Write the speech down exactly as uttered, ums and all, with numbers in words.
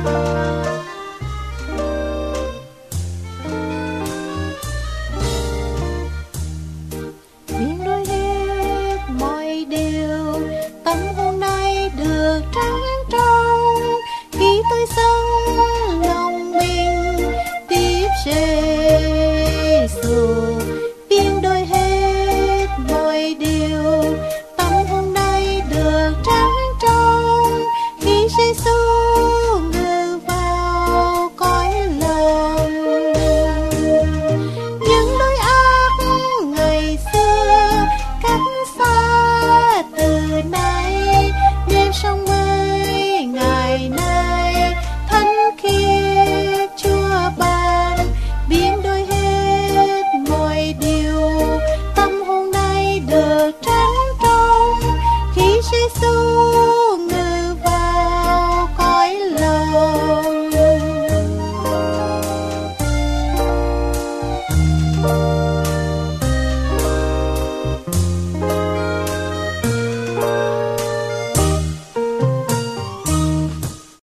Biến đổi hết mọi điều, tâm hồn nay được trắng trong khi tôi sống